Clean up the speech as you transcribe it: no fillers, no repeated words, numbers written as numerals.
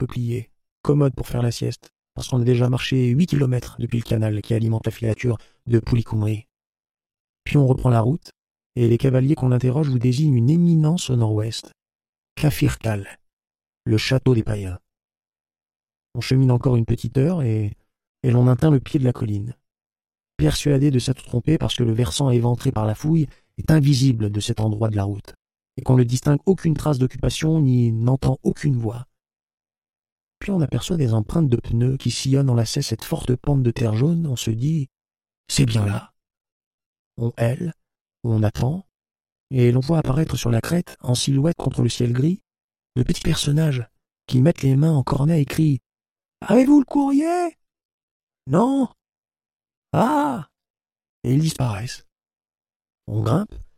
peupliers, commode pour faire la sieste, parce qu'on a déjà marché 8 kilomètres depuis le canal qui alimente la filature de Pulikumri. Puis on reprend la route, et les cavaliers qu'on interroge vous désignent une éminence au nord-ouest, Kafirkal, le château des païens. On chemine encore une petite heure et l'on atteint le pied de la colline. Persuadé de s'être trompé parce que le versant éventré par la fouille est invisible de cet endroit de la route, et qu'on ne distingue aucune trace d'occupation ni n'entend aucune voix. Puis on aperçoit des empreintes de pneus qui sillonnent en lacet cette forte pente de terre jaune. On se dit « c'est bien là ». On hèle, on attend, et l'on voit apparaître sur la crête, en silhouette contre le ciel gris, de petits personnages qui mettent les mains en cornet et crient « Avez-vous le courrier ?»« Non ?»« Ah !» Et ils disparaissent. On grimpe,